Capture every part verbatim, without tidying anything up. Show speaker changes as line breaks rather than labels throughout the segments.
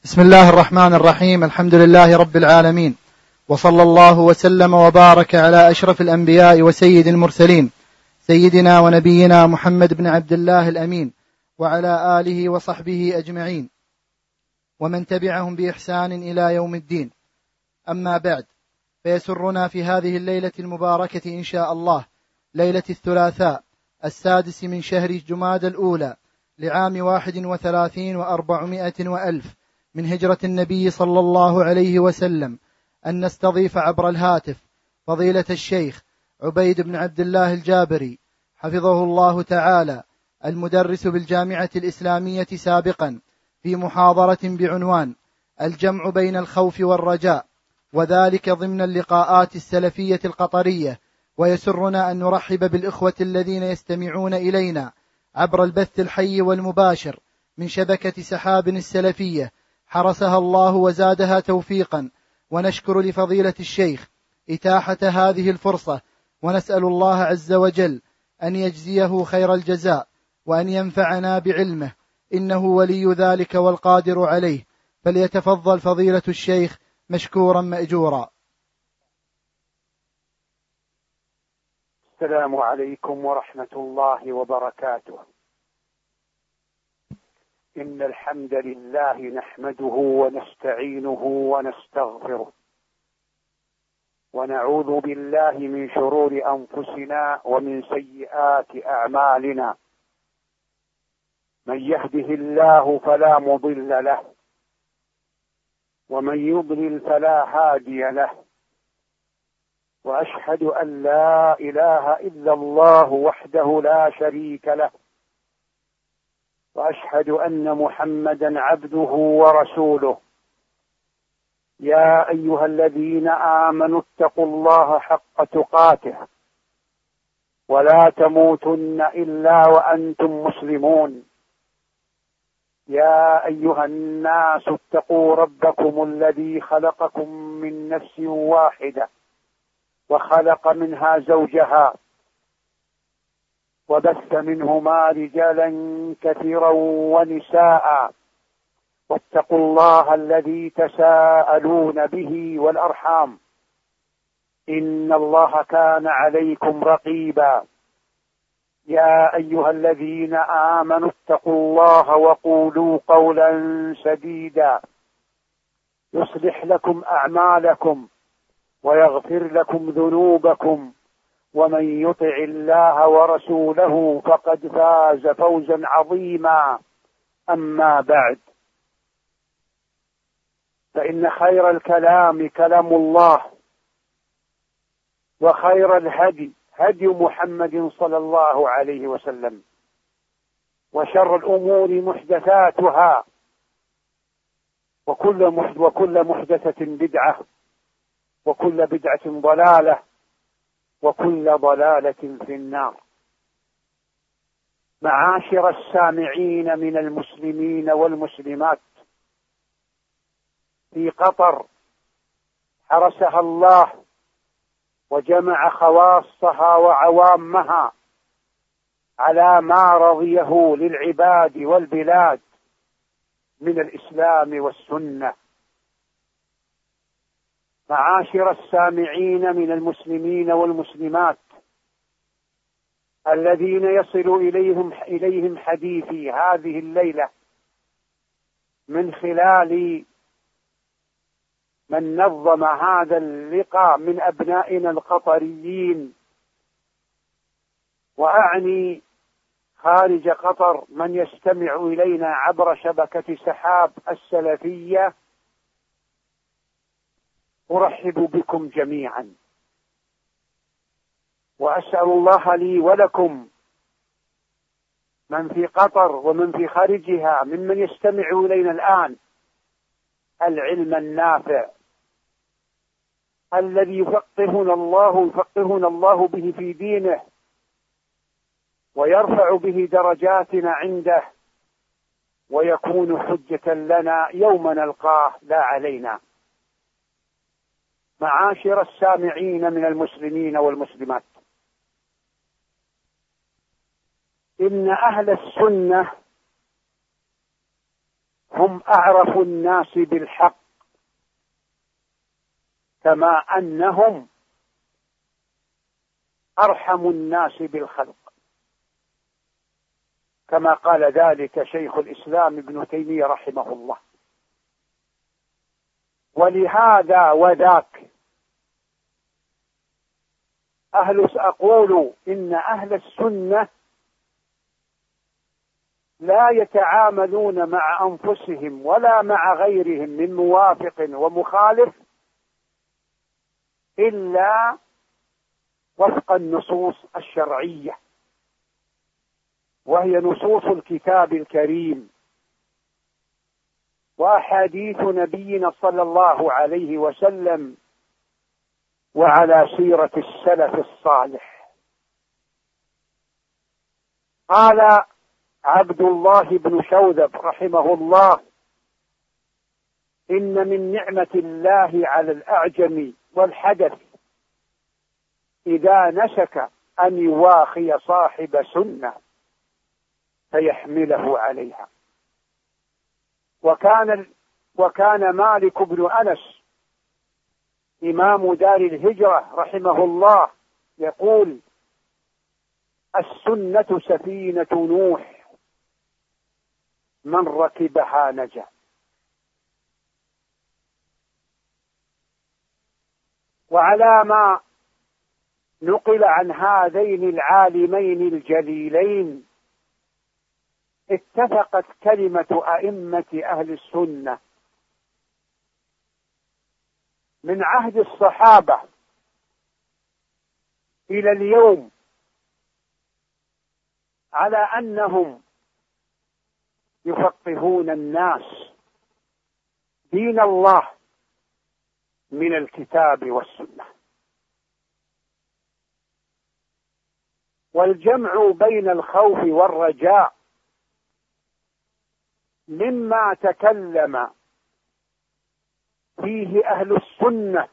بسم الله الرحمن الرحيم. الحمد لله رب العالمين، وصلى الله وسلم وبارك على أشرف الأنبياء وسيد المرسلين سيدنا ونبينا محمد بن عبد الله الأمين، وعلى آله وصحبه أجمعين ومن تبعهم بإحسان إلى يوم الدين. أما بعد، فيسرنا في هذه الليلة المباركة إن شاء الله، ليلة الثلاثاء السادس من شهر جمادى الأولى لعام واحد وثلاثين وأربعمائة وألف من هجرة النبي صلى الله عليه وسلم، أن نستضيف عبر الهاتف فضيلة الشيخ عبيد بن عبد الله الجابري حفظه الله تعالى، المدرس بالجامعة الإسلامية سابقا، في محاضرة بعنوان الجمع بين الخوف والرجاء، وذلك ضمن اللقاءات السلفية القطرية. ويسرنا أن نرحب بالإخوة الذين يستمعون إلينا عبر البث الحي والمباشر من شبكة سحاب السلفية، حرسها الله وزادها توفيقا. ونشكر لفضيلة الشيخ إتاحة هذه الفرصة، ونسأل الله عز وجل أن يجزيه خير الجزاء، وأن ينفعنا بعلمه، إنه ولي ذلك والقادر عليه. فليتفضل فضيلة الشيخ مشكورا مأجورا.
السلام عليكم ورحمة الله وبركاته. إن الحمد لله نحمده ونستعينه ونستغفره، ونعوذ بالله من شرور أنفسنا ومن سيئات أعمالنا. من يهده الله فلا مضل له، ومن يضلل فلا هادي له. وأشهد أن لا إله إلا الله وحده لا شريك له، وأشهد أن محمدا عبده ورسوله. يا أيها الذين آمنوا اتقوا الله حق تقاته، ولا تموتن إلا وأنتم مسلمون. يا أيها الناس اتقوا ربكم الذي خلقكم من نفس واحدة، وخلق منها زوجها، وبث منهما رجالا كثيرا ونساء. واتقوا الله الذي تساءلون به والأرحام، إن الله كان عليكم رقيبا. يا أيها الذين آمنوا اتقوا الله وقولوا قولا سديدا يصلح لكم أعمالكم ويغفر لكم ذنوبكم، ومن يطع الله ورسوله فقد فاز فوزا عظيما. أما بعد، فإن خير الكلام كلام الله، وخير الهدي هدي محمد صلى الله عليه وسلم، وشر الأمور محدثاتها، وكل محدثة بدعة، وكل بدعة ضلالة، وكل ضلالة في النار. معاشر السامعين من المسلمين والمسلمات في قطر، حرسها الله وجمع خواصها وعوامها على ما رضيه للعباد والبلاد من الإسلام والسنة. معاشر السامعين من المسلمين والمسلمات الذين يصل إليهم إليهم حديثي هذه الليلة من خلال من نظم هذا اللقاء من أبنائنا القطريين، وأعني خارج قطر من يستمع إلينا عبر شبكة سحاب السلفية. أرحب بكم جميعا، وأسأل الله لي ولكم من في قطر ومن في خارجها ممن يستمع إلينا الآن العلم النافع الذي يفقهنا الله يفقهنا الله به في دينه، ويرفع به درجاتنا عنده، ويكون حجة لنا يوم نلقاه لا علينا. معاشر السامعين من المسلمين والمسلمات، إن أهل السنة هم أعرف الناس بالحق، كما أنهم أرحم الناس بالخلق، كما قال ذلك شيخ الإسلام ابن تيمية رحمه الله. ولهذا وذاك أهل أقول إن أهل السنة لا يتعاملون مع أنفسهم ولا مع غيرهم من موافق ومخالف إلا وفق النصوص الشرعية، وهي نصوص الكتاب الكريم وأحاديث نبينا صلى الله عليه وسلم وعلى سيرة السلف الصالح. قال عبد الله بن شوذب رحمه الله: إن من نعمة الله على الأعجم والحدث إذا نسك أن يواخي صاحب سنة فيحمله عليها. وكان وكان مالك بن أنس إمام دار الهجرة رحمه الله يقول: السنة سفينة نوح، من ركبها نجا. وعلى ما نقل عن هذين العالمين الجليلين اتفقت كلمة أئمة أهل السنة من عهد الصحابة إلى اليوم على أنهم يفقهون الناس دين الله من الكتاب والسنة. والجمع بين الخوف والرجاء مما تكلم فيه أهل السنة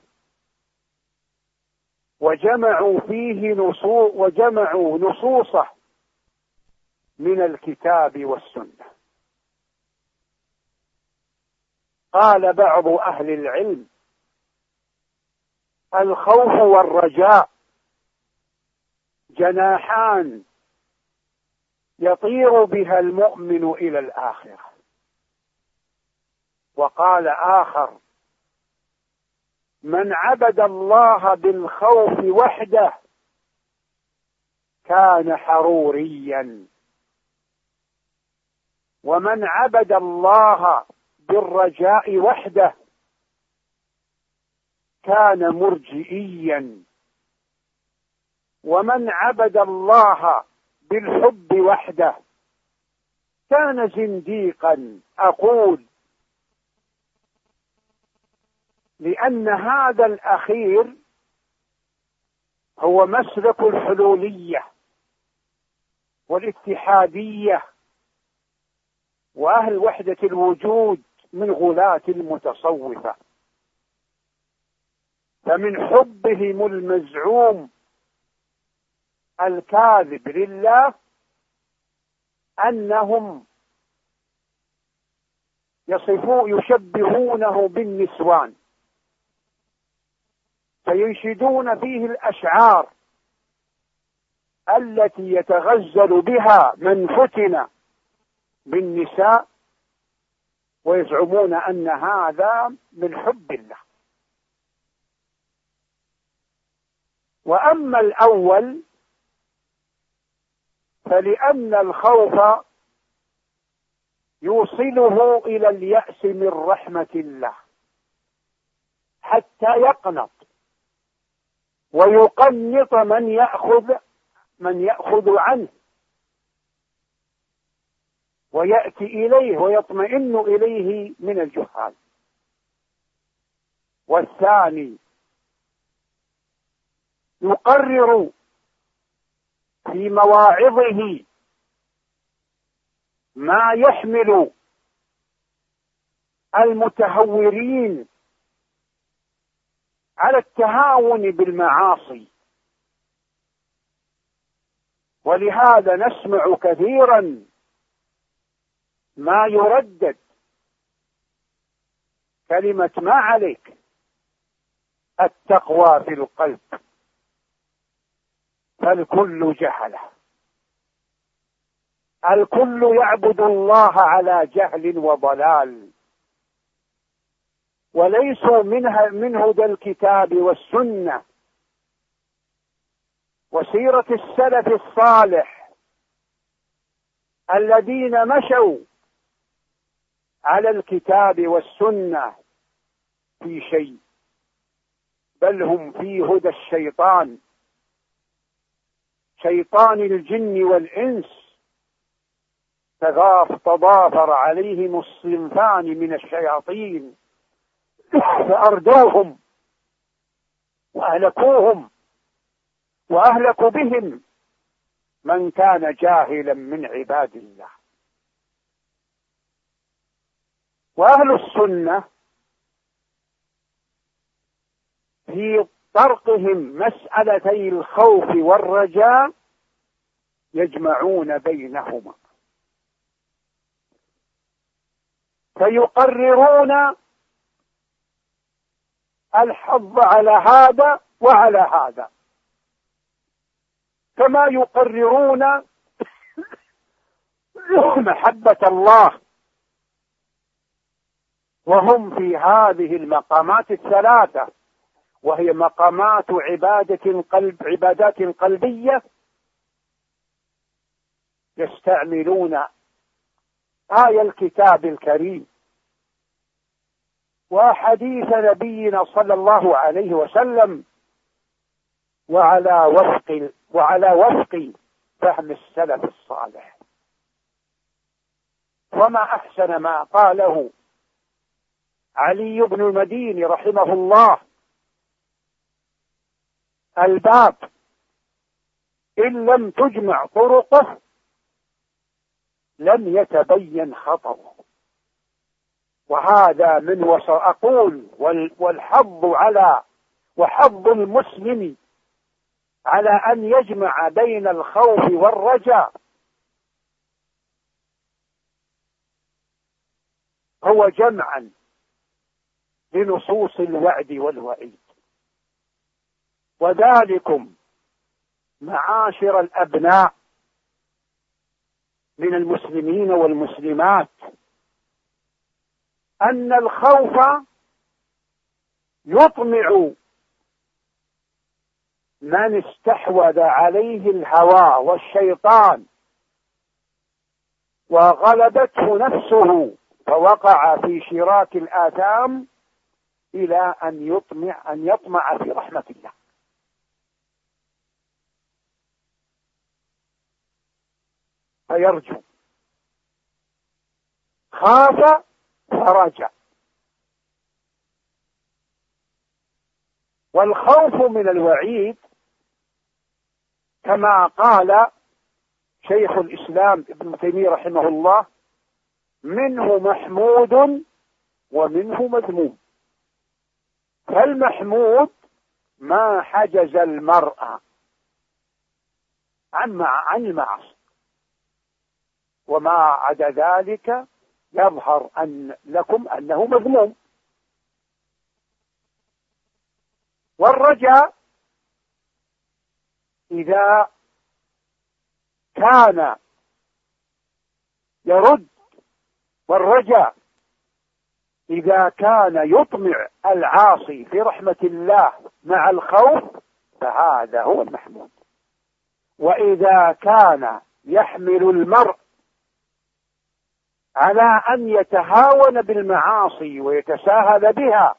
وجمعوا فيه نصوص وجمعوا نصوصه من الكتاب والسنة. قال بعض أهل العلم: الخوف والرجاء جناحان يطير بها المؤمن إلى الآخرة. وقال آخر: من عبد الله بالخوف وحده كان حروريا، ومن عبد الله بالرجاء وحده كان مرجئيا، ومن عبد الله بالحب وحده كان زنديقا. أقول لأن هذا الأخير هو مسلك الحلولية والاتحادية وأهل وحدة الوجود من غلاة المتصوفة. فمن حبهم المزعوم الكاذب لله أنهم يصفون يشبهونه بالنسوان، فينشدون فيه الأشعار التي يتغزل بها من فتن بالنساء، ويزعمون أن هذا من حب الله. وأما الأول فلأن الخوف يوصله إلى اليأس من رحمة الله حتى يقنط ويقنط من يأخذ من يأخذ عنه ويأتي إليه ويطمئن إليه من الجهال. والثاني يقرر في مواعظه ما يحمل المتهورين على التهاون بالمعاصي. ولهذا نسمع كثيرا ما يردد كلمة ما عليك، التقوى في القلب، فالكل جهله، الكل يعبد الله على جهل وضلال، وليسوا منها من هدى الكتاب والسنة وسيرة السلف الصالح الذين مشوا على الكتاب والسنة في شيء، بل هم في هدى الشيطان، شيطان الجن والإنس، تضافر عليهم الصنفان من الشياطين فأردوهم وأهلكوهم، وأهلكوا بهم من كان جاهلا من عباد الله. وأهل السنة في طرقهم مسألتي الخوف والرجاء يجمعون بينهما، فيقررون الحظ على هذا وعلى هذا، كما يقررون محبة الله، وهم في هذه المقامات الثلاثة، وهي مقامات عبادة قلب عبادات قلبية، يستعملون آية الكتاب الكريم وحديث نبينا صلى الله عليه وسلم، وعلى وفق وعلى وفق فهم السلف الصالح. وما أحسن ما قاله علي بن المديني رحمه الله: الباب إن لم تجمع طرقه لم يتبين خطره. وهذا من وسأقول والحظ على وحظ المسلم على أن يجمع بين الخوف والرجاء هو جمعا لنصوص الوعد والوعيد. وذلكم معاشر الأبناء من المسلمين والمسلمات أن الخوف يطمع من استحوذ عليه الهوى والشيطان وغلبته نفسه فوقع في شراك الآثام إلى أن يطمع أن يطمع في رحمة الله. فيرجو، خاف فرجع. والخوف من الوعيد كما قال شيخ الإسلام ابن تيمية رحمه الله: منه محمود ومنه مذموم. فالمحمود ما حجز المرء عن عن المعاصي، وما عدا ذلك يظهر أن لكم أنه مذموم. والرجاء إذا كان يرد، والرجاء إذا كان يطمع العاصي في رحمة الله مع الخوف فهذا هو المحمود. وإذا كان يحمل المرء على أن يتهاون بالمعاصي ويتساهل بها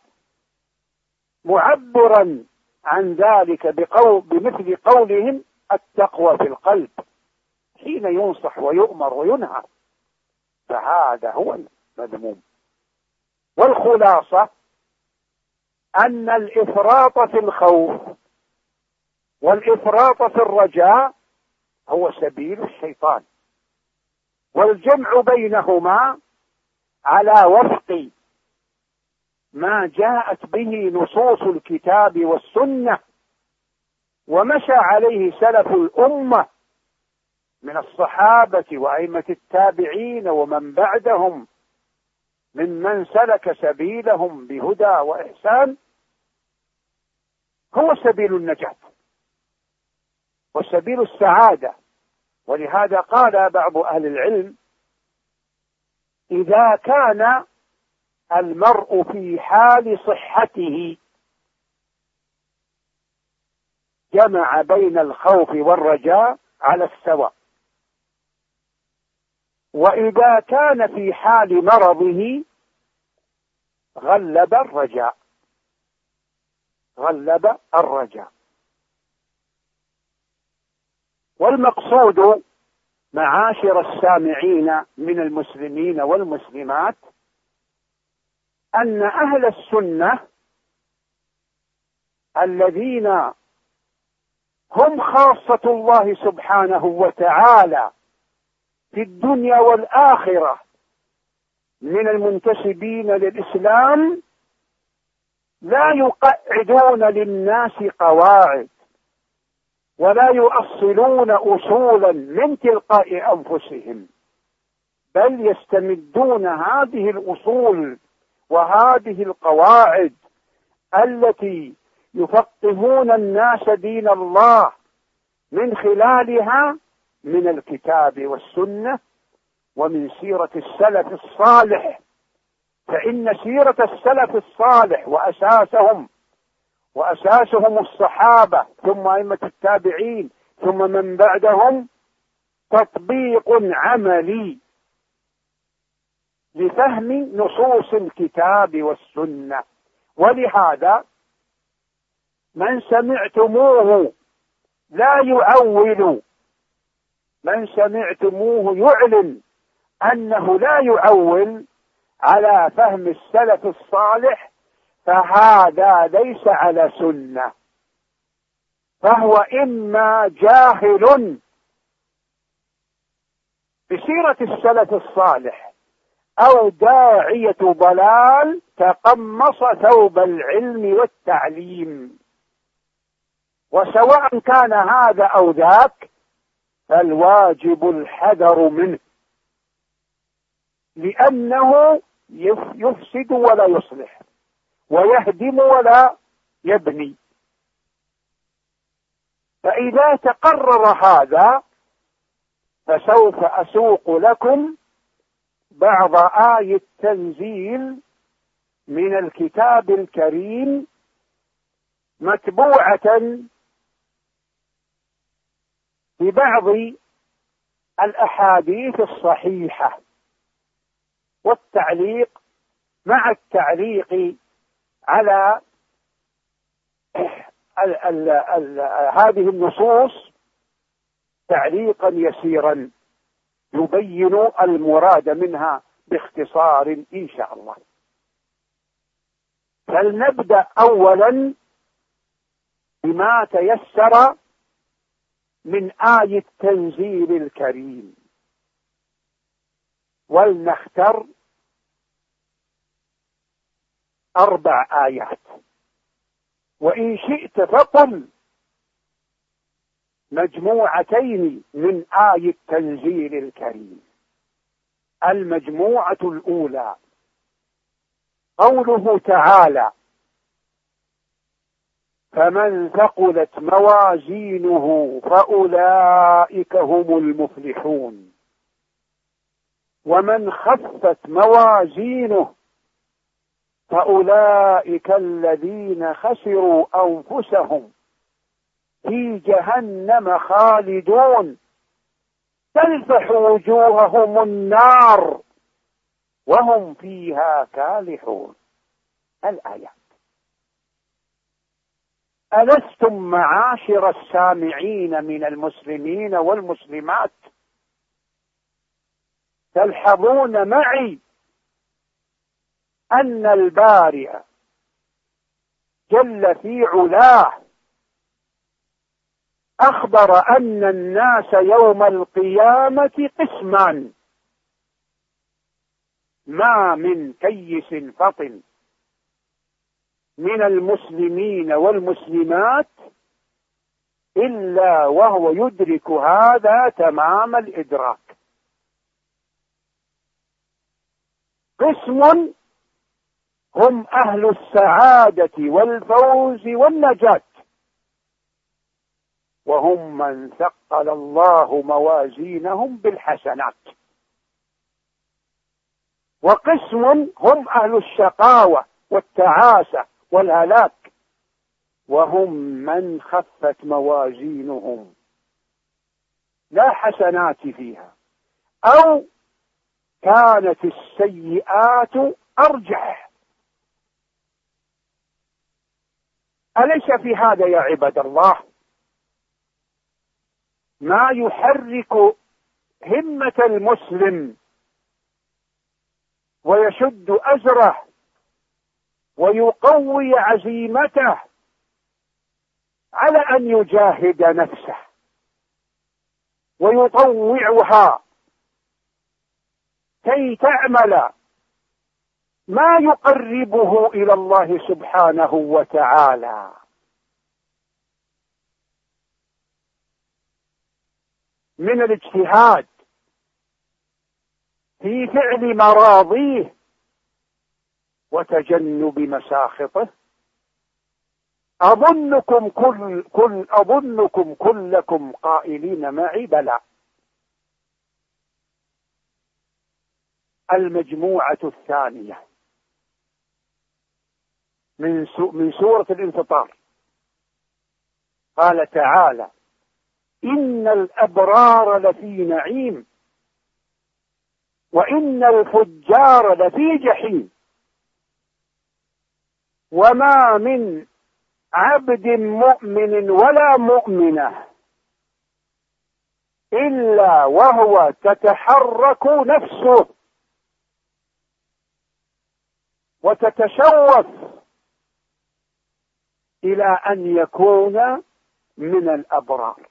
معبرا عن ذلك بقول بمثل قولهم التقوى في القلب حين ينصح ويؤمر وينهى، فهذا هو المذموم. والخلاصة أن الإفراط في الخوف والإفراط في الرجاء هو سبيل الشيطان، والجمع بينهما على وفق ما جاءت به نصوص الكتاب والسنة ومشى عليه سلف الأمة من الصحابة وأئمة التابعين ومن بعدهم ممن سلك سبيلهم بهدى وإحسان هو سبيل النجاة وسبيل السعادة. ولهذا قال بعض أهل العلم: إذا كان المرء في حال صحته جمع بين الخوف والرجاء على السواء، وإذا كان في حال مرضه غلب الرجاء غلب الرجاء. والمقصود معاشر السامعين من المسلمين والمسلمات أن أهل السنة الذين هم خاصة الله سبحانه وتعالى في الدنيا والآخرة من المنتسبين للإسلام لا يقعدون للناس قواعد ولا يؤصلون أصولا من تلقاء أنفسهم، بل يستمدون هذه الأصول وهذه القواعد التي يفقهون الناس دين الله من خلالها من الكتاب والسنة ومن سيرة السلف الصالح. فإن سيرة السلف الصالح وأساسهم وأساسهم الصحابة ثم أئمة التابعين ثم من بعدهم تطبيق عملي لفهم نصوص الكتاب والسنة. ولهذا من سمعتموه لا يؤول، من سمعتموه يعلن أنه لا يؤول على فهم السلف الصالح فهذا ليس على سنة، فهو إما جاهل بسيرة السلف الصالح أو داعية ضلال تقمص ثوب العلم والتعليم. وسواء كان هذا أو ذاك فالواجب الحذر منه، لأنه يفسد ولا يصلح ويهدم ولا يبني. فإذا تقرر هذا فسوف أسوق لكم بعض آية تنزيل من الكتاب الكريم متبوعة ببعض الأحاديث الصحيحة، والتعليق مع التعليق على ال ال ال هذه النصوص تعليقا يسيرا يبين المراد منها باختصار إن شاء الله. فلنبدأ أولا بما تيسر من آية تنزيل الكريم، ولنختر أربع آيات، وإن شئت فقل مجموعتين من آية تنزيل الكريم. المجموعة الأولى قوله تعالى: فمن ثقلت موازينه فأولئك هم المفلحون، ومن خفت موازينه فأولئك الذين خسروا أنفسهم في جهنم خالدون تلفح وجوههم النار وهم فيها كالحون. الآيات. ألستم معاشر السامعين من المسلمين والمسلمات تلحظون معي أن البارئ جل في علاه أخبر أن الناس يوم القيامة قسمان: ما من كيس فطن من المسلمين والمسلمات إلا وهو يدرك هذا تمام الإدراك. قسم هم أهل السعادة والفوز والنجاة، وهم من ثقل الله موازينهم بالحسنات. وقسم هم أهل الشقاوة والتعاسة والهلاك، وهم من خفت موازينهم لا حسنات فيها، أو كانت السيئات أرجح. أليس في هذا يا عباد الله ما يحرك همة المسلم ويشد أزره ويقوي عزيمته على أن يجاهد نفسه ويطوعها كي تعمل ما يقربه إلى الله سبحانه وتعالى من الاجتهاد في فعل مراضيه وتجنب مساخطه؟ أظنكم كل كل أظنكم كلكم قائلين معي بلى. المجموعة الثانية من من سورة الانفطار قال تعالى: إن الأبرار لفي نعيم وإن الفجار لفي جحيم وما من عبد مؤمن ولا مؤمنة إلا وهو تتحرك نفسه وتتشوف إلى أن يكون من الأبرار،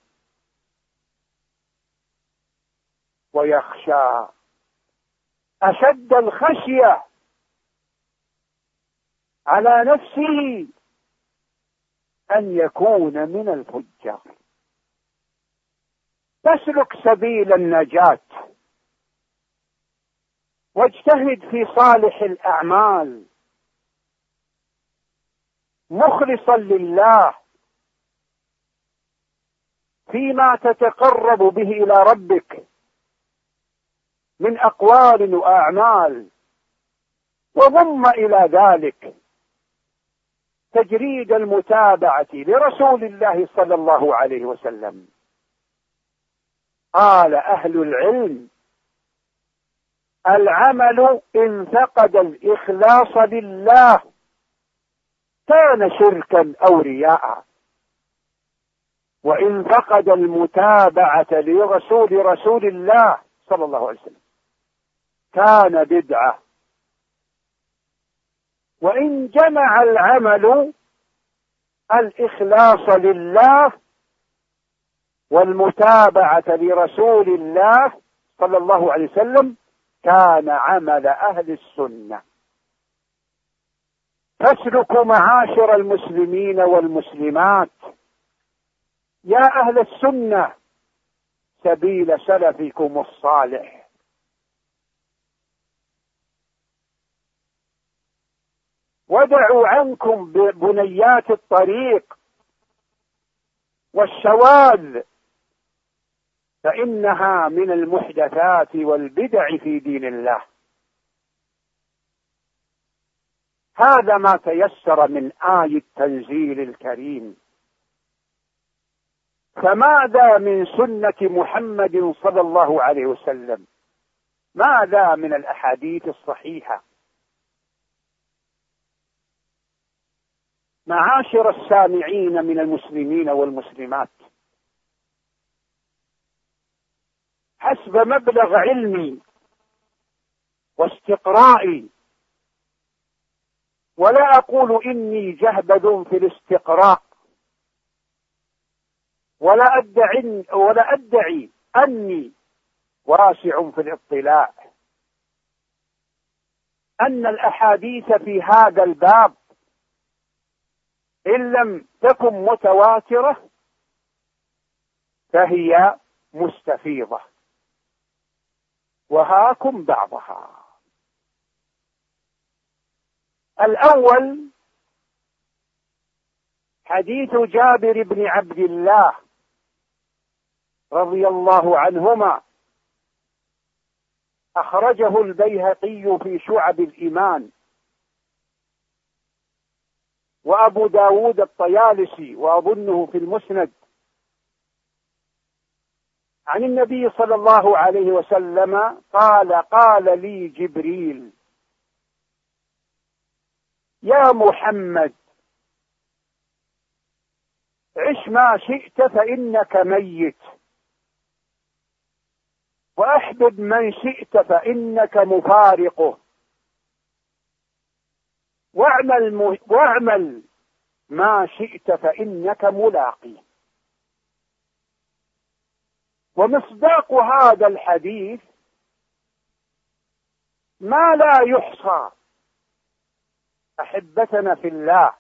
ويخشى أشد الخشية على نفسه أن يكون من الفجار. تسلك سبيل النجاة واجتهد في صالح الأعمال مخلصا لله فيما تتقرب به إلى ربك من أقوال وأعمال، وضم إلى ذلك تجريد المتابعة لرسول الله صلى الله عليه وسلم. قال أهل العلم: العمل إن فقد الإخلاص لله كان شركا أو رياء، وإن فقد المتابعة لرسول رسول الله صلى الله عليه وسلم كان بدعة. وإن جمع العمل الإخلاص لله والمتابعة لرسول الله صلى الله عليه وسلم كان عمل أهل السنة. فاسلكوا معاشر المسلمين والمسلمات يا أهل السنة سبيل سلفكم الصالح، ودعوا عنكم بنيات الطريق والشواذ، فإنها من المحدثات والبدع في دين الله. هذا ما تيسر من آية التنزيل الكريم. فماذا من سنة محمد صلى الله عليه وسلم؟ ماذا من الأحاديث الصحيحة؟ معاشر السامعين من المسلمين والمسلمات، حسب مبلغ علمي واستقرائي، ولا أقول إني جهبذ في الاستقراء، ولا أدعي, ولا أدعي أني واسع في الاطلاع، أن الأحاديث في هذا الباب إن لم تكن متواترة فهي مستفيضة، وهاكم بعضها. الأول حديث جابر بن عبد الله رضي الله عنهما، أخرجه البيهقي في شعب الإيمان، وأبو داود الطيالسي، وأظنه في المسند، عن النبي صلى الله عليه وسلم قال: قال لي جبريل: يا محمد، عش ما شئت فإنك ميت، وأحبب من شئت فإنك مفارقه، واعمل, م... واعمل ما شئت فإنك ملاقي. ومصداق هذا الحديث ما لا يحصى أحبتنا في الله،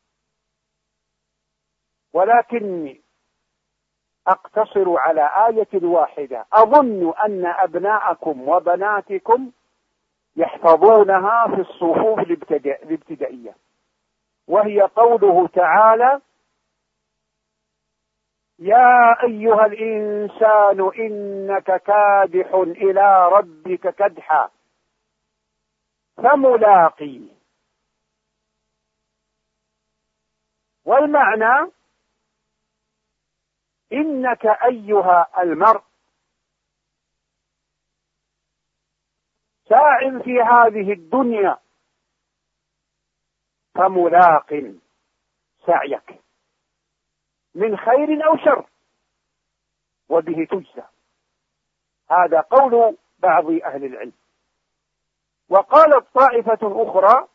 ولكني أقتصر على آية واحدة أظن أن أبناءكم وبناتكم يحفظونها في الصفوف الابتدائية، وهي قوله تعالى: يا أيها الإنسان إنك كادح إلى ربك كدحا فملاقيه. والمعنى: إنك أيها المرء ساع في هذه الدنيا فملاق سعيك من خير أو شر، وبه تجزى. هذا قول بعض أهل العلم. وقالت طائفة أخرى: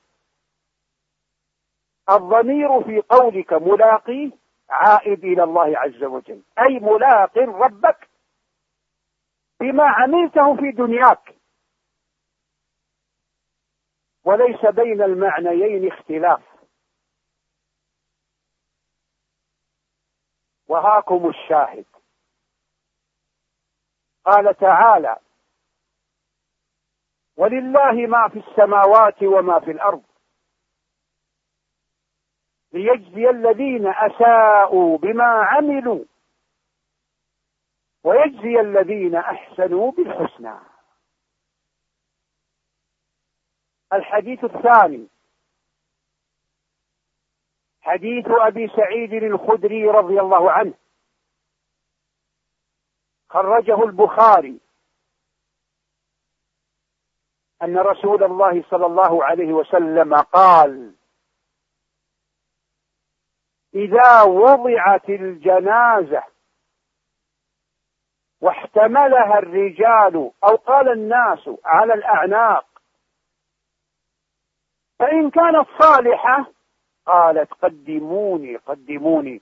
الضمير في قولك ملاقي عائد إلى الله عز وجل، أي ملاق ربك بما عملته في دنياك، وليس بين المعنيين اختلاف. وهاكم الشاهد، قال تعالى: ولله ما في السماوات وما في الأرض ليجزي الذين أساءوا بما عملوا ويجزي الذين أحسنوا بالحسنى. الحديث الثاني حديث أبي سعيد الخدري رضي الله عنه، خرجه البخاري، أن رسول الله صلى الله عليه وسلم قال: إذا وضعت الجنازة واحتملها الرجال أو قال الناس على الأعناق، فإن كانت صالحة قالت: قدموني قدموني،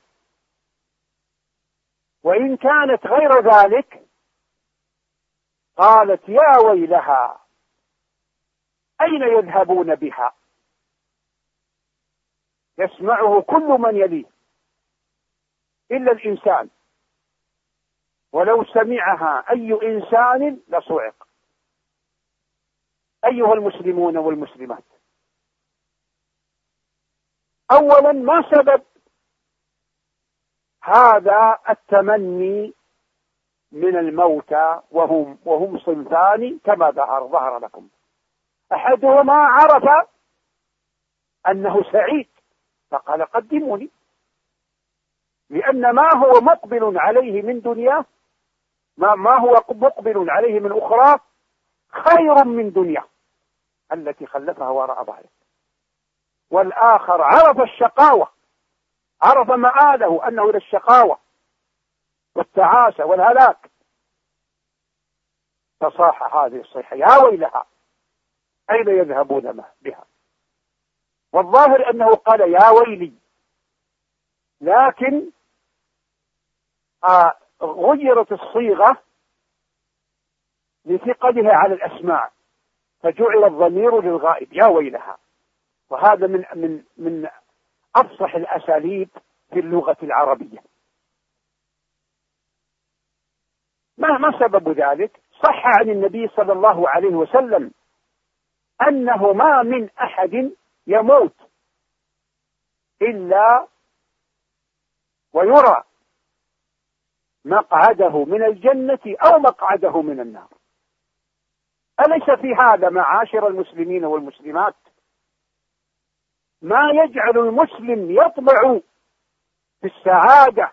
وإن كانت غير ذلك قالت: يا ويلها، أين يذهبون بها؟ يسمعه كل من يليه إلا الإنسان، ولو سمعها أي إنسان لصعق. أيها المسلمون والمسلمات، أولا، ما سبب هذا التمني من الموتى؟ وهم, وهم صنفان كما ظهر, ظهر لكم. أحدهما عرف أنه سعيد فقال: قدموني، لأن ما هو مقبل عليه من دنياه، ما, ما هو مقبل عليه من أخرى خير من دنياه التي خلفها وراء ظهره. والآخر عرف الشقاوة، عرف مآله أنه إلى الشقاوة والتعاسة والهلاك، فصاح هذه الصيحة: يا ويلها، أين يذهبون بها؟ والظاهر أنه قال: يا ويلي، لكن آه غيرت الصيغة لثقلها على الأسماع، فجعل الضمير للغائب: يا ويلها. وهذا من من من أفصح الأساليب في اللغة العربية. ما ما سبب ذلك؟ صح عن النبي صلى الله عليه وسلم أنه ما من أحد يموت إلا ويرى مقعده من الجنة أو مقعده من النار. أليس في هذا معاشر المسلمين والمسلمات ما يجعل المسلم يطمع في السعادة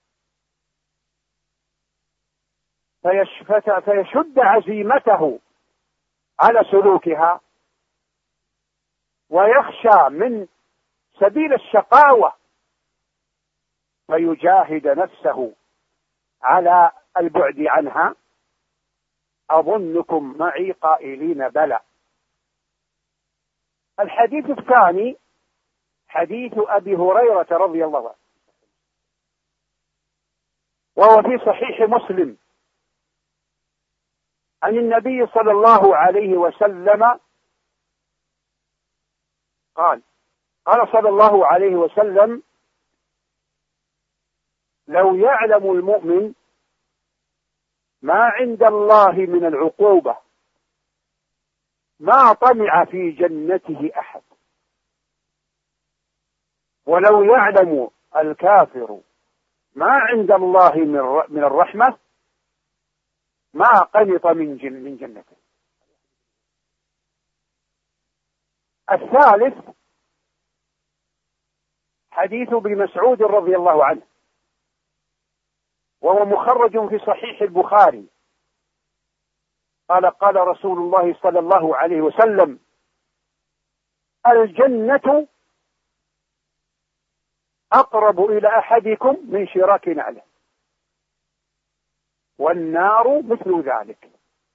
فيشد عزيمته على سلوكها، ويخشى من سبيل الشقاوة فيجاهد نفسه على البعد عنها؟ أظنكم معي قائلين بلى. الحديث الثاني حديث أبي هريرة رضي الله عنه، وهو في صحيح مسلم عن النبي صلى الله عليه وسلم قال قال صلى الله عليه وسلم: لو يعلم المؤمن ما عند الله من العقوبة ما طمع في جنته أحد، ولو يعلم الكافر ما عند الله من الرحمة ما قنط من جن من جنته. الثالث حديث ابن مسعود رضي الله عنه، وهو مخرج في صحيح البخاري، قال قال رسول الله صلى الله عليه وسلم: الجنة أقرب إلى أحدكم من شراك نعله، والنار مثل ذلك.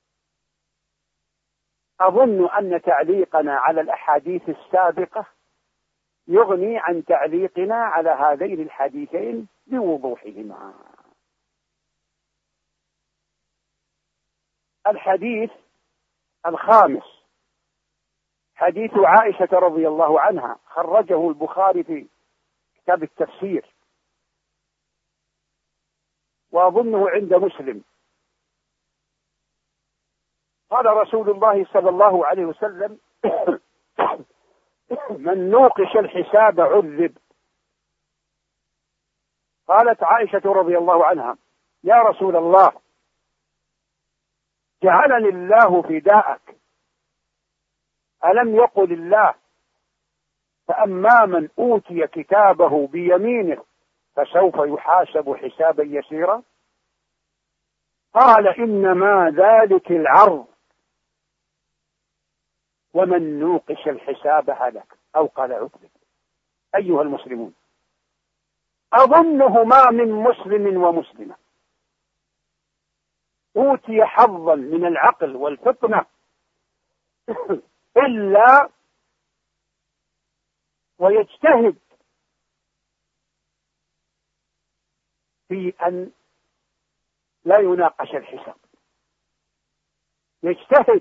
أظن أن تعليقنا على الأحاديث السابقة يغني عن تعليقنا على هذين الحديثين بوضوحهما. الحديث الخامس حديث عائشة رضي الله عنها، خرجه البخاري في كتاب التفسير، وأظنه عند مسلم. قال رسول الله صلى الله عليه وسلم: من نوقش الحساب عذب. قالت عائشة رضي الله عنها: يا رسول الله، جعلني الله فداءك، ألم يقل الله: فأما من أوتي كتابه بيمينه فسوف يحاسب حسابا يسيرا؟ قال: إنما ذلك العرض، ومن نوقش الحساب هلك، أو قال عذب. أيها المسلمون، أظنه ما من مسلم ومسلمة أوتي حظا من العقل والفطنة إلا ويجتهد في أن لا يناقش الحساب، يجتهد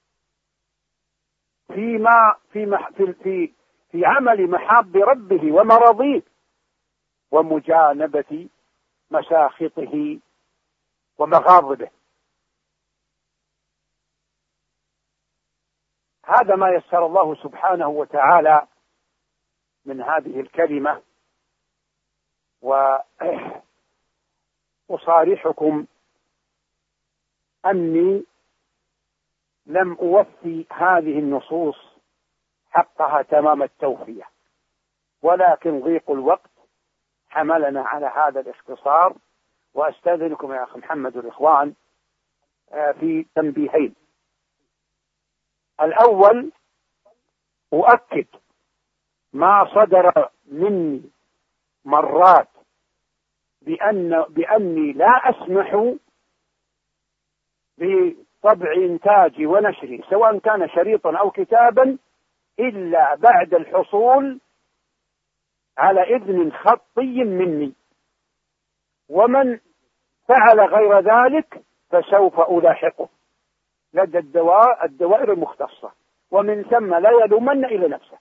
فيما في في في, في عمل محاب ربه ومراضيه ومجانبة مساخطه ومغاضبه. هذا ما يسر الله سبحانه وتعالى من هذه الكلمة، وأصارحكم أني لم أوفي هذه النصوص حقها تمام التوفية، ولكن ضيق الوقت حملنا على هذا الاختصار. وأستأذنكم يا أخي محمد والإخوان في تنبيهين. الأول، أؤكد ما صدر مني مرات بأن بأني لا أسمح بطبع إنتاجي ونشري سواء كان شريطا أو كتابا إلا بعد الحصول على إذن خطي مني، ومن فعل غير ذلك فسوف ألاحقه لدى الدوائر المختصة، ومن ثم لا يلومن إلى نفسه.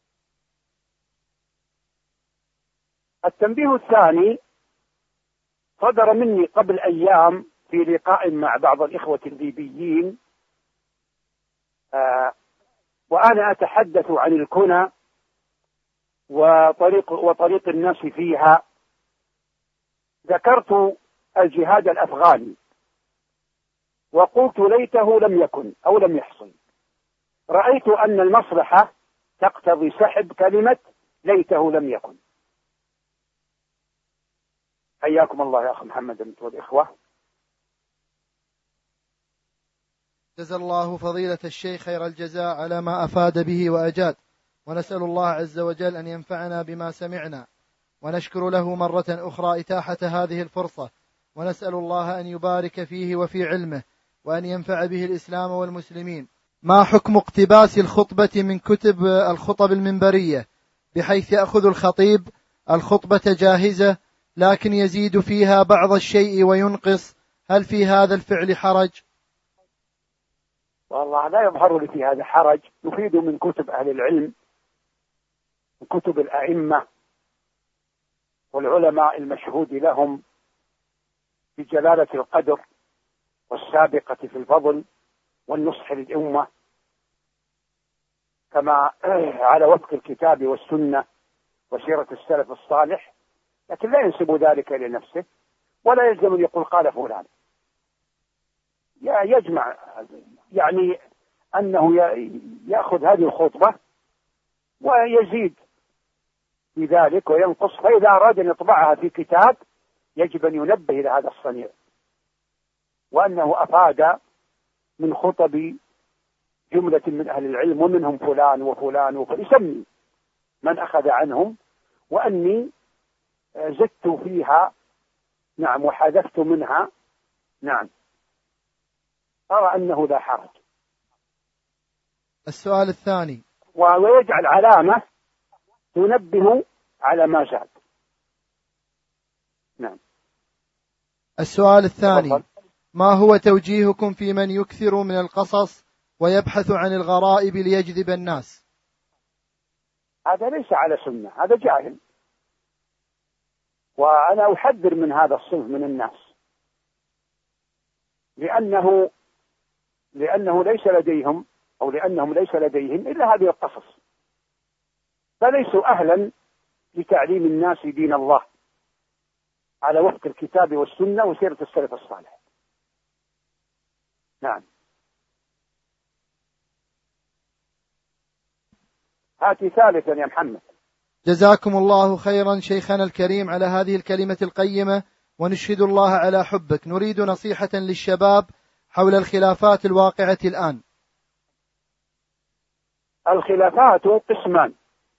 التنبيه الثاني صدر مني قبل أيام في لقاء مع بعض الإخوة الليبيين، آه وأنا أتحدث عن الكنى وطريق, وطريق الناس فيها. ذكرت الجهاد الأفغاني وقلت ليته لم يكن أو لم يحصل. رأيت أن المصلحة تقتضي سحب كلمة ليته لم يكن. حياكم الله يا أخي محمد أنت والإخوة.
جزا الله فضيلة الشيخ خير الجزاء على ما أفاد به وأجاد، ونسأل الله عز وجل أن ينفعنا بما سمعنا، ونشكر له مرة أخرى إتاحة هذه الفرصة، ونسأل الله أن يبارك فيه وفي علمه، وأن ينفع به الإسلام والمسلمين. ما حكم اقتباس الخطبة من كتب الخطب المنبرية، بحيث يأخذ الخطيب الخطبة جاهزة لكن يزيد فيها بعض الشيء وينقص؟ هل في هذا الفعل حرج؟
والله لا يظهر لي في هذا حرج. يفيد من كتب أهل العلم، من كتب الأئمة والعلماء المشهود لهم بجلالة القدر والسابقة في الفضل والنصح للأمة، كما على وفق الكتاب والسنة وسيرة السلف الصالح، لكن لا ينسب ذلك لنفسه، ولا يلزم أن يقول قال فلان. يجمع يعني أنه يأخذ هذه الخطبة ويزيد بذلك وينقص، فإذا أراد أن يطبعها في كتاب يجب أن ينبه إلى هذا الصنيع، وأنه أفاد من خطب جملة من أهل العلم ومنهم فلان وفلان وفلان، يسمي من أخذ عنهم، وأني زدت فيها نعم وحذفت منها نعم. أرى أنه لا حرج.
السؤال الثاني،
ويجعل علامة تنبه على ما زاد. نعم.
السؤال الثاني، ما هو توجيهكم في من يكثر من القصص ويبحث عن الغرائب ليجذب الناس؟
هذا ليس على سنة، هذا جاهل، وأنا أحذر من هذا الصنف من الناس، لأنه لأنه ليس لديهم أو لأنهم ليس لديهم إلا هذه القصص، فليسوا أهلا لتعليم الناس دين الله على وفق الكتاب والسنة وسيرة السلف الصالح. نعم. هاتي ثالثا يا محمد.
جزاكم الله خيرا شيخنا الكريم على هذه الكلمة القيمة، ونشهد الله على حبك. نريد نصيحة للشباب حول الخلافات الواقعة الآن.
الخلافات قسمان: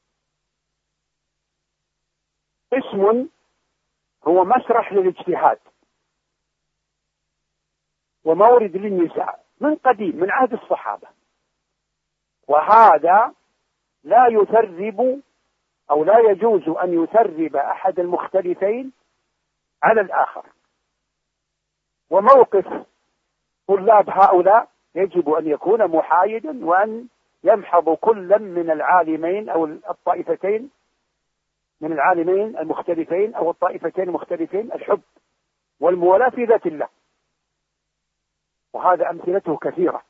قسم هو مسرح للاجتهاد ومورد للنزاع من قديم، من عهد الصحابة، وهذا لا يثرب أو لا يجوز أن يثرب أحد المختلفين على الآخر. وموقف طلاب هؤلاء يجب أن يكون محايدا، وأن يمحض كل من العالمين أو الطائفتين من العالمين المختلفين أو الطائفتين المختلفين الحب والموالاة في ذات الله. وهذا أمثلته كثيرة،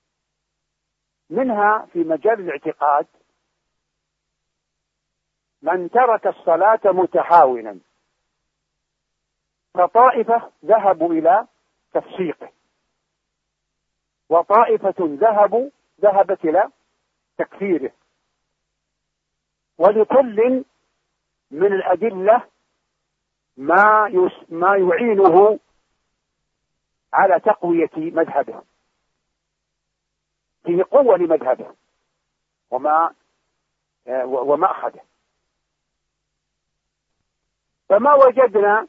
منها في مجال الاعتقاد من ترك الصلاة متهاونا، فطائفة ذهبوا إلى تفسيقه، وطائفة ذهبوا ذهبت إلى تكفيره، ولكل من الأدلة ما يس ما يعينه على تقوية مذهبه، فيه قوة لمذهبه وما ومأخذه. فما وجدنا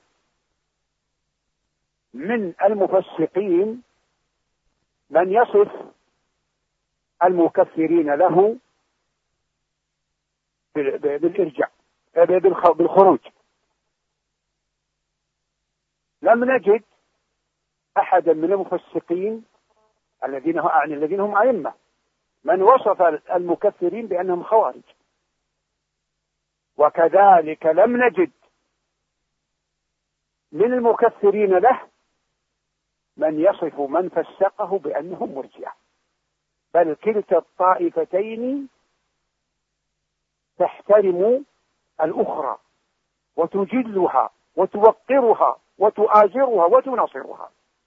من المفسقين من يصف المكفرين له بالإرجاع بالخروج. لم نجد أحدا من المفسقين الذين أعني الذين هم أئمة من وصف المكفرين بأنهم خوارج، وكذلك لم نجد من المكفرين له من يصف من فسقه بأنهم مرجئة، بل كلتا الطائفتين تحترم الأخرى وتجلها وتوقرها وتؤازرها وتناصرها.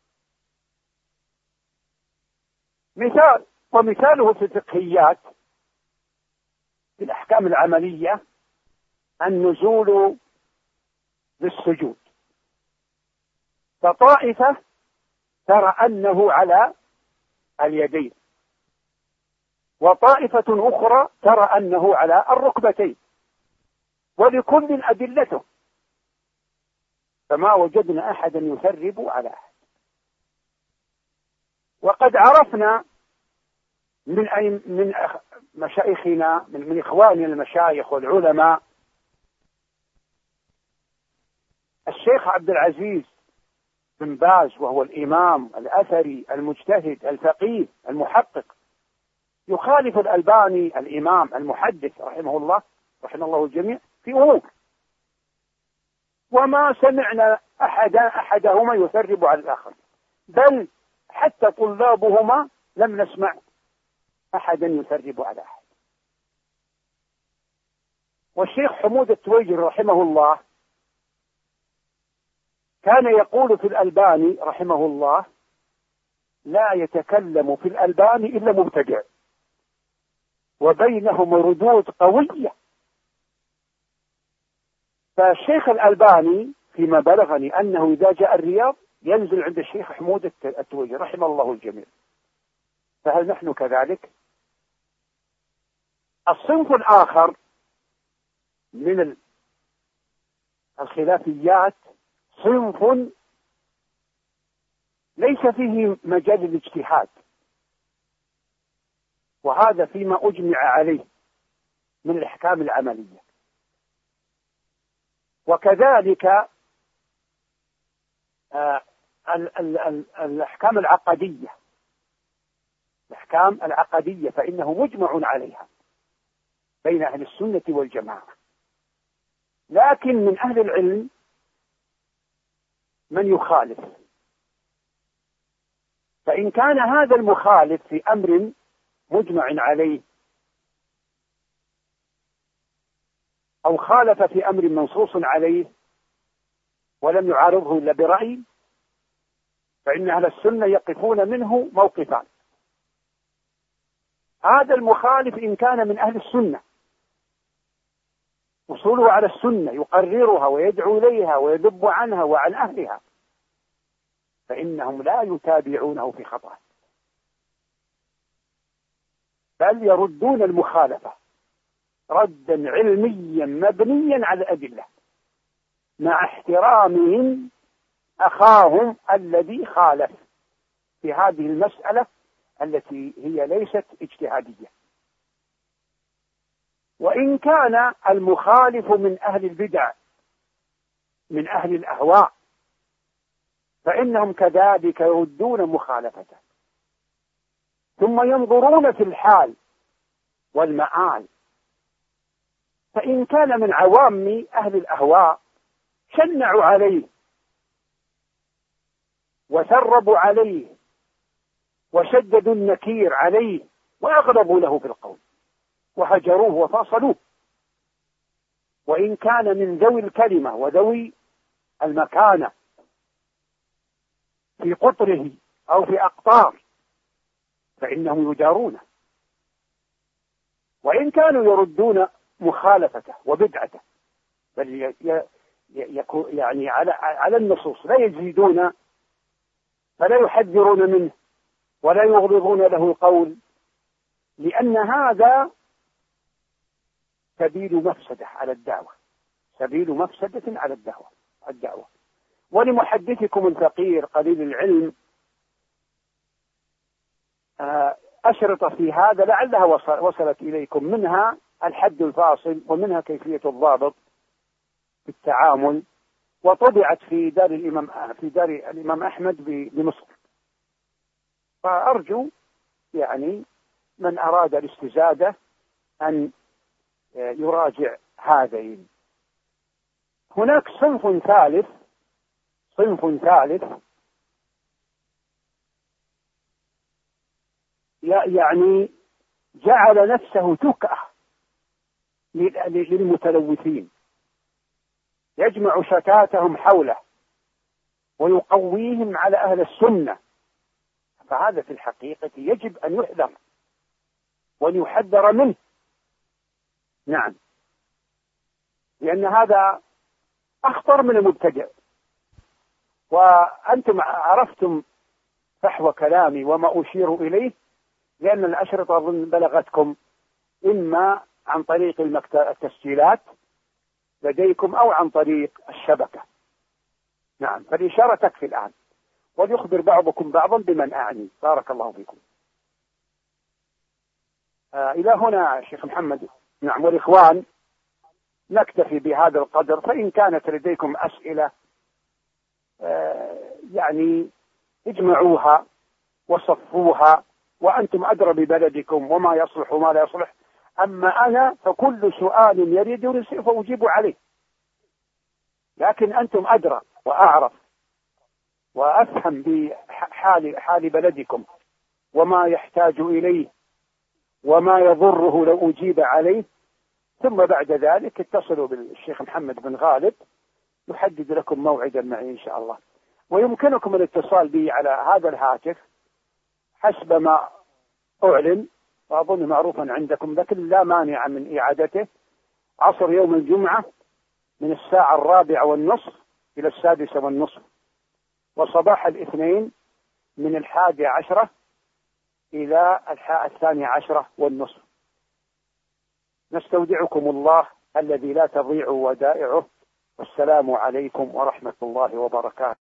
مثال ومثاله في الفقهيات في الأحكام العملية النزول بالسجود، فطائفة ترى أنه على اليدين، وطائفة أخرى ترى أنه على الركبتين، ولكل أدلته، فما وجدنا أحدا يثرب على أحد. وقد عرفنا من أي من مشايخنا من, من إخواننا المشايخ والعلماء الشيخ عبد العزيز بن باز، وهو الإمام الأثري المجتهد الفقيه المحقق، يخالف الألباني الإمام المحدث رحمه الله رحمه الله الجميع في أمور، وما سمعنا أحد أحدهما يثرب على الآخر، بل حتى طلابهما لم نسمع أحدا يثرب على أحد. والشيخ حمود التويجري رحمه الله كان يقول في الألباني رحمه الله: لا يتكلم في الألباني إلا مبتدع، وبينهم ردود قوية. فالشيخ الألباني فيما بلغني أنه إذا جاء الرياض ينزل عند الشيخ حمود التويجري رحمه الله الجميع. فهل نحن كذلك؟ الصنف الآخر من الخلافيات صنف ليس فيه مجال الاجتهاد، وهذا فيما أجمع عليه من الأحكام العملية. وكذلك آه ال ال ال الأحكام العقدية الأحكام العقدية فإنه مجمع عليها بين أهل السنة والجماعة. لكن من أهل العلم من يخالف، فإن كان هذا المخالف في أمر مجمع عليه أو خالف في أمر منصوص عليه ولم يعارضه إلا برأي، فإن أهل السنة يقفون منه موقفان: هذا المخالف إن كان من أهل السنة وصوله على السنة يقررها ويدعو إليها ويذب عنها وعن أهلها، فإنهم لا يتابعونه في خطأ، بل يردون المخالفة ردا علميا مبنيا على الأدلة، مع احترامهم أخاهم الذي خالف في هذه المسألة التي هي ليست اجتهادية. وإن كان المخالف من أهل البدع من أهل الأهواء فإنهم كذلك يردون مخالفته، ثم ينظرون في الحال والمآل، فإن كان من عوام أهل الأهواء شنعوا عليه وثربوا عليه وشددوا النكير عليه وأغلبوا له في القول وهجروه وفاصلوه. وإن كان من ذوي الكلمة وذوي المكانة في قطره أو في أقطار فإنهم يجارونه، وإن كانوا يردون مخالفته وبدعته بل يكون يعني على على النصوص لا يزيدون فلا يحذرون منه ولا يغلظون له القول، لأن هذا سبيل مفسدة على الدعوة سبيل مفسدة على الدعوة الدعوة ولمحدثكم الفقير قليل العلم أشرطة في هذا لعلها وصلت إليكم، منها الحد الفاصل ومنها كيفية الضابط في التعامل، وطبعت في دار الإمام في دار الإمام أحمد بمصر. فأرجو يعني من أراد الاستزادة أن يراجع هذين. هناك صنف ثالث صنف ثالث يعني جعل نفسه تكأة للمتلوثين يجمع شتاتهم حوله ويقويهم على أهل السنة. فهذا في الحقيقة يجب أن يحذر وأن يحذر منه. نعم، لأن هذا أخطر من المبتدع. وأنتم عرفتم فحوى كلامي وما أشير إليه، لأن الأشرطة أظن بلغتكم إما عن طريق التسجيلات لديكم أو عن طريق الشبكة. نعم، فالإشارة تكفي الآن، وليخبر بعضكم بعضا بمن أعني. بارك الله فيكم. آه إلى هنا شيخ محمد. نعم، والإخوان نكتفي بهذا القدر، فإن كانت لديكم أسئلة آه يعني اجمعوها وصفوها، وأنتم أدرى ببلدكم وما يصلح وما لا يصلح. أما أنا فكل سؤال يريدني سوف أجيب عليه، لكن أنتم أدرى وأعرف وأفهم بحال حال بلدكم وما يحتاج إليه وما يضره لو أجيب عليه. ثم بعد ذلك اتصلوا بالشيخ محمد بن غالب يحدد لكم موعدا معي إن شاء الله. ويمكنكم الاتصال بي على هذا الهاتف حسب ما أعلن، وأظن معروفا عندكم، لكن لا مانع من إعادته. عصر يوم الجمعة من الساعة الرابعة والنصف إلى السادسة والنصف، وصباح الاثنين من الحادي عشرة إلى الثانية عشرة والنصف. نستودعكم الله الذي لا تضيع ودائعه، والسلام عليكم ورحمة الله وبركاته.